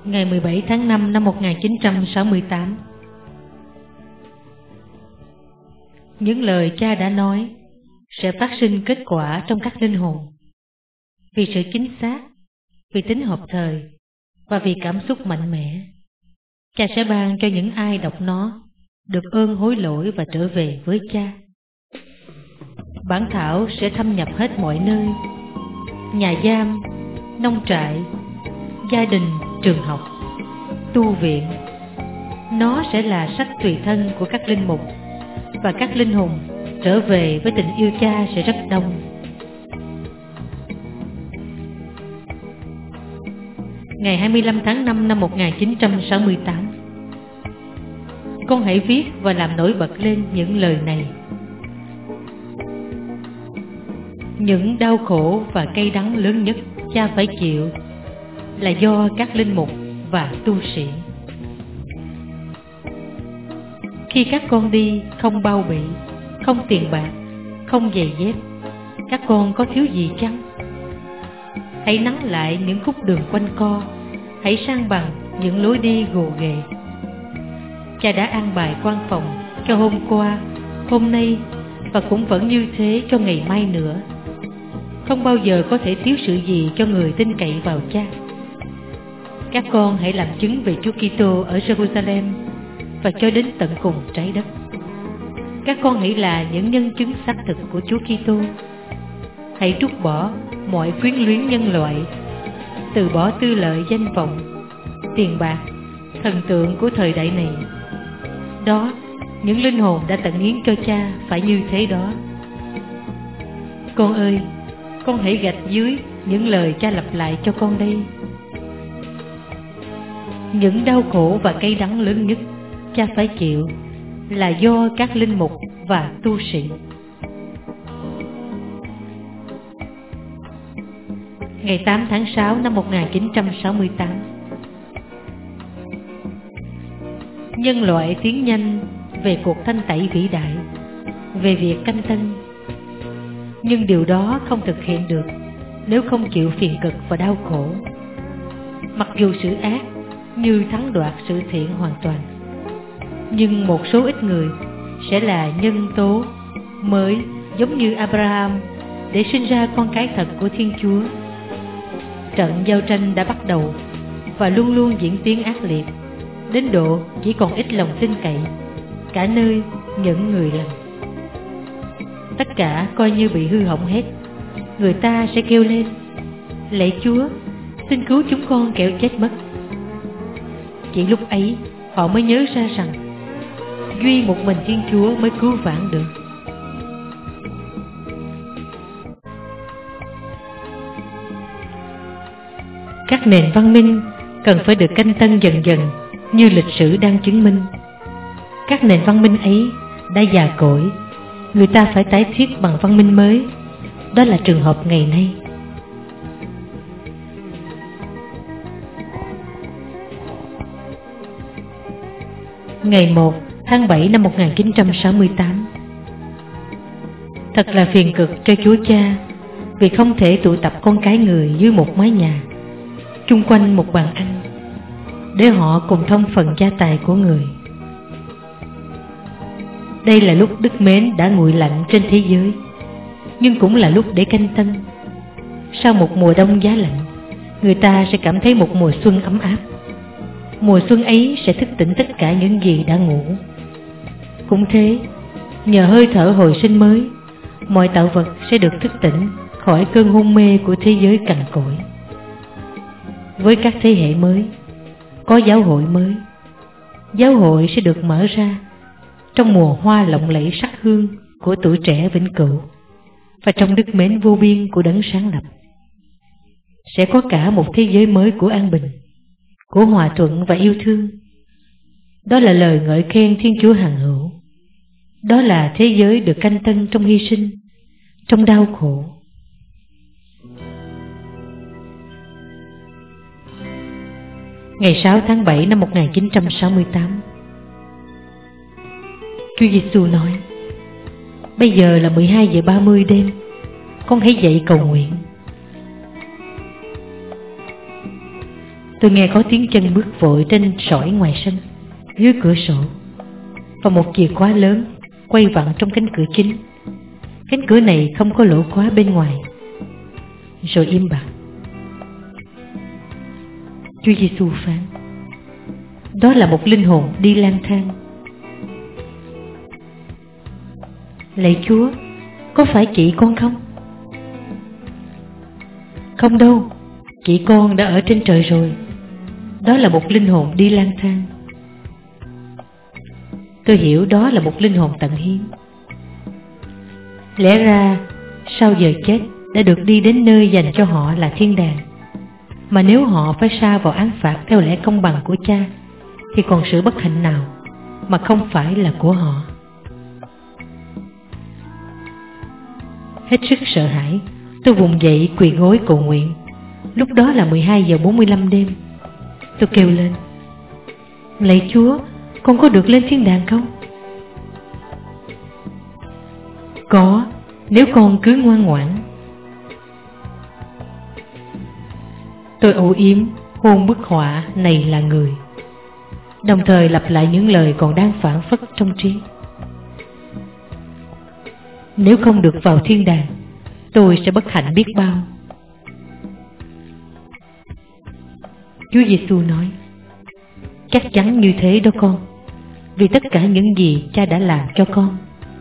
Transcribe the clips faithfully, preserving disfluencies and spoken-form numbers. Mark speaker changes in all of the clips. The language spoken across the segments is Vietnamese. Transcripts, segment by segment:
Speaker 1: ngày mười bảy tháng năm năm một nghìn chín trăm sáu mươi tám. Những lời Cha đã nói sẽ phát sinh kết quả trong các linh hồn. Vì sự chính xác, vì tính hợp thời và vì cảm xúc mạnh mẽ, Cha sẽ ban cho những ai đọc nó được ơn hối lỗi và trở về với Cha. Bản thảo sẽ thâm nhập hết mọi nơi: nhà giam, nông trại, gia đình, trường học, tu viện. Nó sẽ là sách tùy thân của các linh mục, và các linh hồn trở về với tình yêu Cha sẽ rất đông. Ngày hai mươi lăm tháng năm năm một nghìn chín trăm sáu mươi tám, con hãy viết và làm nổi bật lên những lời này. Những đau khổ và cay đắng lớn nhất Cha phải chịu là do các linh mục và tu sĩ. Khi các con đi không bao bì, không tiền bạc, không giày dép, các con có thiếu gì chăng? Hãy nắn lại những khúc đường quanh co, hãy san bằng những lối đi gồ ghề. Cha đã an bài quan phòng cho hôm qua, hôm nay và cũng vẫn như thế cho ngày mai nữa. Không bao giờ có thể thiếu sự gì cho người tin cậy vào Cha. Các con hãy làm chứng về Chúa Kitô ở Jerusalem và cho đến tận cùng trái đất. Các con hãy là những nhân chứng xác thực của Chúa Kitô. Hãy trút bỏ mọi quyến luyến nhân loại, từ bỏ tư lợi danh vọng, tiền bạc, thần tượng của thời đại này. Đó, những linh hồn đã tận hiến cho Cha phải như thế đó. Con ơi, con hãy gạch dưới những lời Cha lặp lại cho con đây. Những đau khổ và cay đắng lớn nhất Cha phải chịu là do các linh mục và tu sĩ. Ngày tám tháng sáu năm một nghìn chín trăm sáu mươi tám, nhân loại tiến nhanh về cuộc thanh tẩy vĩ đại, về việc canh tân. Nhưng điều đó không thực hiện được nếu không chịu phiền cực và đau khổ. Mặc dù sự ác như thắng đoạt sự thiện hoàn toàn, nhưng một số ít người sẽ là nhân tố mới giống như Abraham để sinh ra con cái thật của Thiên Chúa. Trận giao tranh đã bắt đầu và luôn luôn diễn tiến ác liệt, đến độ chỉ còn ít lòng tin cậy cả nơi những người lành. Tất cả coi như bị hư hỏng hết. Người ta sẽ kêu lên: lạy Chúa, xin cứu chúng con kẻo chết mất. Chỉ lúc ấy họ mới nhớ ra rằng duy một mình Thiên Chúa mới cứu vãn được. Các nền văn minh cần phải được canh tân dần dần như lịch sử đang chứng minh. Các nền văn minh ấy đã già cỗi, người ta phải tái thiết bằng văn minh mới. Đó là trường hợp ngày nay. Ngày một tháng bảy năm một nghìn chín trăm sáu mươi tám. Thật là phiền cực cho Chúa Cha vì không thể tụ tập con cái người dưới một mái nhà, chung quanh một bàn ăn, để họ cùng thông phần gia tài của người. Đây là lúc đức mến đã nguội lạnh trên thế giới, nhưng cũng là lúc để canh tân. Sau một mùa đông giá lạnh, người ta sẽ cảm thấy một mùa xuân ấm áp. Mùa xuân ấy sẽ thức tỉnh tất cả những gì đã ngủ. Cũng thế, nhờ hơi thở hồi sinh mới, mọi tạo vật sẽ được thức tỉnh khỏi cơn hôn mê của thế giới cằn cỗi. Với các thế hệ mới, có giáo hội mới. Giáo hội sẽ được mở ra trong mùa hoa lộng lẫy sắc hương của tuổi trẻ vĩnh cửu, và trong đức mến vô biên của Đấng sáng lập. Sẽ có cả một thế giới mới của an bình, của hòa thuận và yêu thương. Đó là lời ngợi khen Thiên Chúa hằng hữu. Đó là thế giới được canh tân trong hy sinh, trong đau khổ. Ngày sáu tháng bảy năm một nghìn chín trăm sáu mươi tám, Chúa Giêsu nói: bây giờ là mười hai giờ ba mươi đêm, con hãy dậy cầu nguyện. tôi nghe có tiếng chân bước vội trên sỏi ngoài sân, dưới cửa sổ, và một chìa khóa lớn quay vặn trong cánh cửa chính. Cánh cửa này không có lỗ khóa bên ngoài. Rồi im bặt. Chúa Giêsu phán: đó là một linh hồn đi lang thang. Lạy Chúa, có phải chị con không? Không đâu, chị con đã ở trên trời rồi. Đó là một linh hồn đi lang thang. Tôi hiểu đó là một linh hồn tận hiến. Lẽ ra sau giờ chết đã được đi đến nơi dành cho họ là thiên đàng. Mà nếu họ phải sa vào án phạt theo lẽ công bằng của Cha, thì còn sự bất hạnh nào mà không phải là của họ? Hết sức sợ hãi, tôi vùng dậy quỳ gối cầu nguyện. Lúc đó là mười hai giờ bốn mươi lăm đêm. Tôi kêu lên: lạy Chúa, con có được lên thiên đàng không? Có, nếu con cứ ngoan ngoãn. Tôi âu yếm hôn bức họa này là người, đồng thời lặp lại những lời còn đang phảng phất trong trí. Nếu không được vào thiên đàng, tôi sẽ bất hạnh biết bao. Chúa Giêsu nói: chắc chắn như thế đó con, vì tất cả những gì Cha đã làm cho con.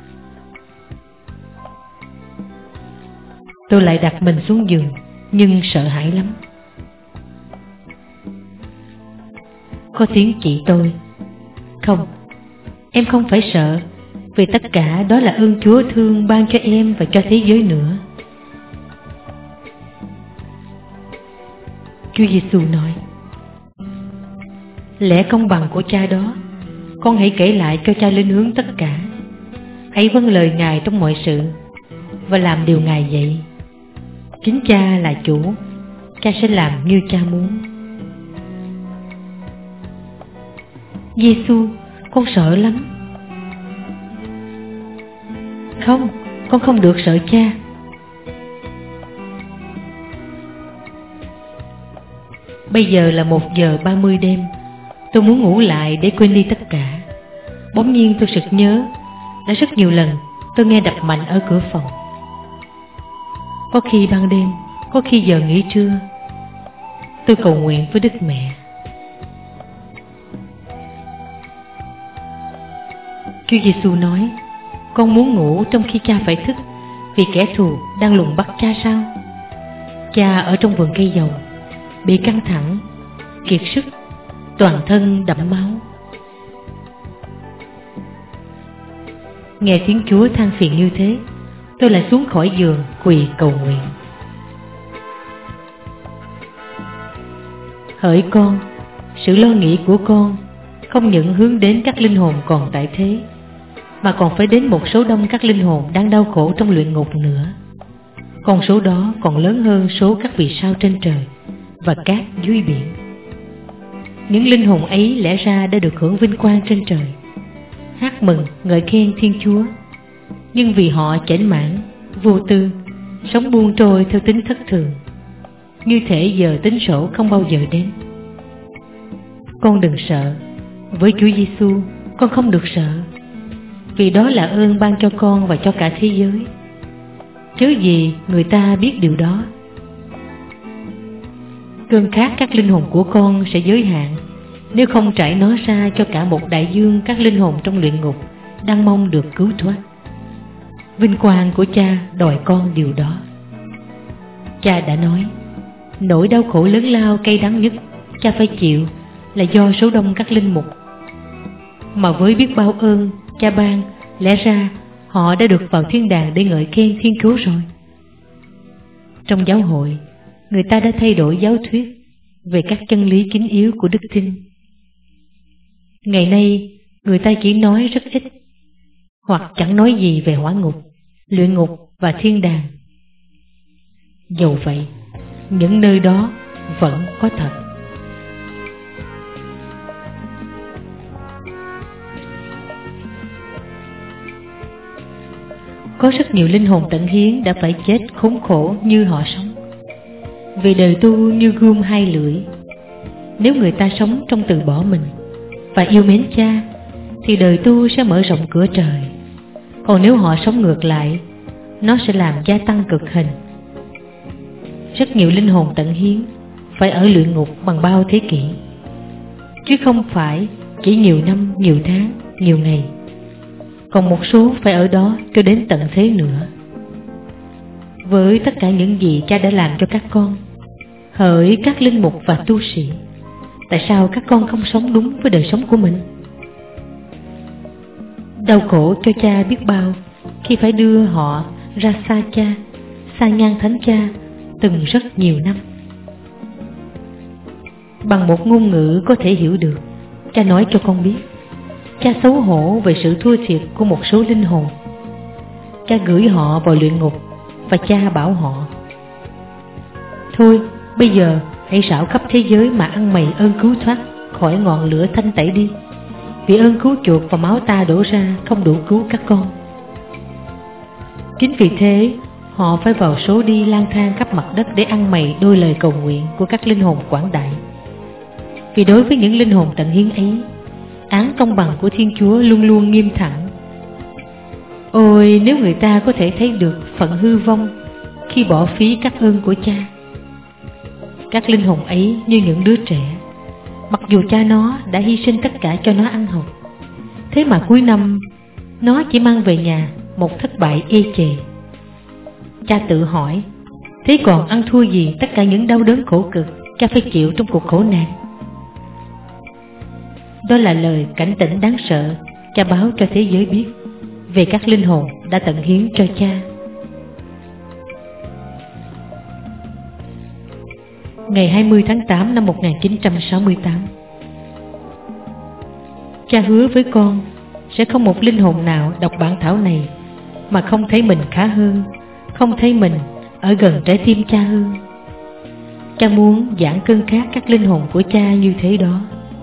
Speaker 1: Tôi lại đặt mình xuống giường, nhưng sợ hãi lắm. Có tiếng chị tôi: không, em không phải sợ, vì tất cả đó là ơn Chúa thương ban cho em và cho thế giới nữa. Chúa Giêsu nói: lẽ công bằng của Cha đó, con hãy kể lại cho Cha linh hướng tất cả. Hãy vâng lời Ngài trong mọi sự và làm điều Ngài dạy. Chính Cha là chủ, Cha sẽ làm như Cha muốn. Giêsu, con sợ lắm. Không, con không được sợ Cha. Bây giờ là một giờ ba mươi đêm. Tôi muốn ngủ lại để quên đi tất cả. Bỗng nhiên tôi sực nhớ, đã rất nhiều lần tôi nghe đập mạnh ở cửa phòng. Có khi ban đêm, có khi giờ nghỉ trưa. Tôi cầu nguyện với Đức Mẹ. Chúa Giêsu nói: con muốn ngủ trong khi Cha phải thức, vì kẻ thù đang lùng bắt Cha sao? Cha ở trong vườn cây dầu, bị căng thẳng, kiệt sức, toàn thân đẫm máu. Nghe tiếng Chúa than phiền như thế, tôi lại xuống khỏi giường quỳ cầu nguyện. Hỡi con, sự lo nghĩ của con không những hướng đến các linh hồn còn tại thế, mà còn phải đến một số đông các linh hồn đang đau khổ trong luyện ngục nữa. Con số đó còn lớn hơn số các vì sao trên trời và cát dưới biển. Những linh hồn ấy lẽ ra đã được hưởng vinh quang trên trời, hát mừng ngợi khen Thiên Chúa, nhưng vì họ chểnh mãn, vô tư, sống buông trôi theo tính thất thường, như thể giờ tính sổ không bao giờ đến. Con đừng sợ, với Chúa Giêsu con không được sợ, vì đó là ơn ban cho con và cho cả thế giới. Chớ gì người ta biết điều đó. Cơn khát các linh hồn của con sẽ giới hạn nếu không trải nó ra cho cả một đại dương các linh hồn trong luyện ngục đang mong được cứu thoát. Vinh quang của Cha đòi con điều đó. Cha đã nói, nỗi đau khổ lớn lao cay đắng nhất Cha phải chịu là do số đông các linh mục. Mà với biết bao ơn Cha ban, lẽ ra họ đã được vào thiên đàng để ngợi khen Thiên Chúa rồi. Trong giáo hội, người ta đã thay đổi giáo thuyết về các chân lý kín yếu của đức tin. Ngày nay, người ta chỉ nói rất ít, hoặc chẳng nói gì về hỏa ngục, luyện ngục và thiên đàng. Dầu vậy, những nơi đó vẫn có thật. Có rất nhiều linh hồn tận hiến đã phải chết khốn khổ như họ sống, vì đời tu như gươm hai lưỡi. Nếu người ta sống trong từ bỏ mình và yêu mến cha, thì đời tu sẽ mở rộng cửa trời. Còn nếu họ sống ngược lại, nó sẽ làm gia tăng cực hình. Rất nhiều linh hồn tận hiến phải ở luyện ngục bằng bao thế kỷ, chứ không phải chỉ nhiều năm, nhiều tháng, nhiều ngày. Còn một số phải ở đó cho đến tận thế nữa. Với tất cả những gì cha đã làm cho các con, hỡi các linh mục và tu sĩ, tại sao các con không sống đúng với đời sống của mình? Đau khổ cho cha biết bao khi phải đưa họ ra xa cha, xa ngang thánh cha từng rất nhiều năm. Bằng một ngôn ngữ có thể hiểu được, cha nói cho con biết, cha xấu hổ về sự thua thiệt của một số linh hồn. Cha gửi họ vào luyện ngục và cha bảo họ: thôi, bây giờ hãy rảo khắp thế giới mà ăn mày ơn cứu thoát khỏi ngọn lửa thanh tẩy đi, vì ơn cứu chuộc và máu ta đổ ra không đủ cứu các con. Chính vì thế, họ phải vào số đi lang thang khắp mặt đất để ăn mày đôi lời cầu nguyện của các linh hồn quảng đại. Vì đối với những linh hồn tận hiến ấy, án công bằng của Thiên Chúa luôn luôn nghiêm thẳng. Ôi, nếu người ta có thể thấy được phận hư vong khi bỏ phí các ơn của cha. Các linh hồn ấy như những đứa trẻ, mặc dù cha nó đã hy sinh tất cả cho nó ăn học, thế mà cuối năm nó chỉ mang về nhà một thất bại ê chề. Cha tự hỏi, thế còn ăn thua gì tất cả những đau đớn khổ cực cha phải chịu trong cuộc khổ nạn? Đó là lời cảnh tỉnh đáng sợ cha báo cho thế giới biết về các linh hồn đã tận hiến cho cha. Ngày hai mươi tháng tám năm một nghìn chín trăm sáu mươi tám, cha hứa với con sẽ không một linh hồn nào đọc bản thảo này mà không thấy mình khá hơn, không thấy mình ở gần trái tim cha hơn. Cha muốn giảng cơn khát các linh hồn của cha như thế đó.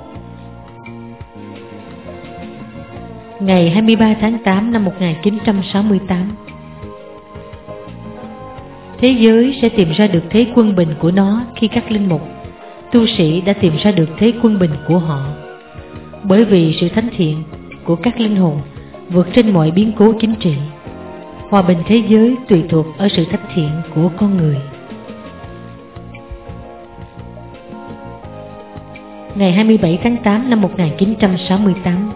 Speaker 1: Ngày hai mươi ba tháng tám năm một nghìn chín trăm sáu mươi tám, thế giới sẽ tìm ra được thế quân bình của nó khi các linh mục, tu sĩ đã tìm ra được thế quân bình của họ. Bởi vì sự thánh thiện của các linh hồn vượt trên mọi biến cố chính trị. Hòa bình thế giới tùy thuộc ở sự thánh thiện của con người. Ngày hai mươi bảy tháng tám năm một nghìn chín trăm sáu mươi tám,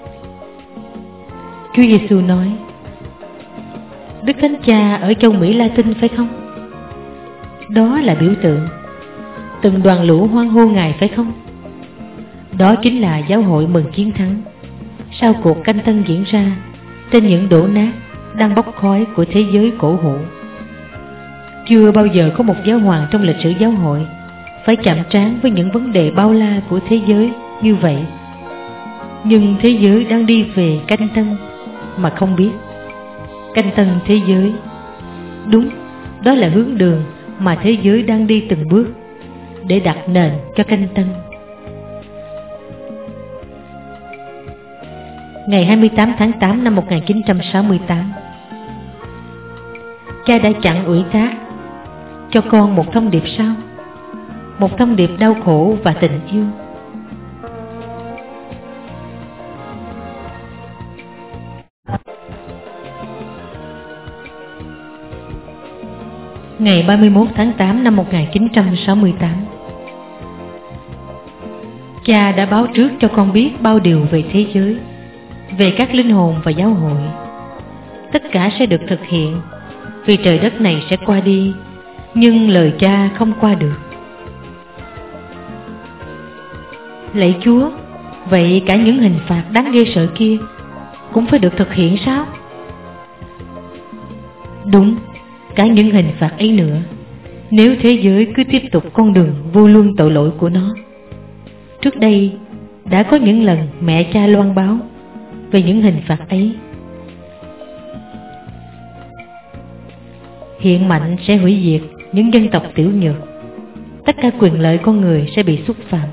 Speaker 1: Chúa Giêsu nói: Đức Thánh Cha ở châu Mỹ Latin phải không? Đó là biểu tượng. Từng đoàn lũ hoan hô Ngài phải không? Đó chính là giáo hội mừng chiến thắng sau cuộc canh tân diễn ra trên những đổ nát đang bốc khói của thế giới cổ hủ. Chưa bao giờ có một giáo hoàng trong lịch sử giáo hội phải chạm trán với những vấn đề bao la của thế giới như vậy. Nhưng thế giới đang đi về canh tân mà không biết. Canh tân thế giới, đúng, đó là hướng đường mà thế giới đang đi từng bước để đặt nền cho canh tân. Ngày hai mươi tám tháng tám năm một nghìn chín trăm sáu mươi tám, cha đã chặn ủy thác cho con một thông điệp sao? Một thông điệp đau khổ và tình yêu. Ngày ba mươi mốt tháng tám năm một nghìn chín trăm sáu mươi tám, cha đã báo trước cho con biết bao điều về thế giới, về các linh hồn và giáo hội. Tất cả sẽ được thực hiện, vì trời đất này sẽ qua đi, nhưng lời cha không qua được. Lạy Chúa, vậy cả những hình phạt đáng ghê sợ kia cũng phải được thực hiện sao? Đúng, cả những hình phạt ấy nữa, nếu thế giới cứ tiếp tục con đường vô luân tội lỗi của nó. Trước đây đã có những lần mẹ cha loan báo về những hình phạt ấy. Hiện mạnh sẽ hủy diệt những dân tộc tiểu nhược. Tất cả quyền lợi con người sẽ bị xúc phạm.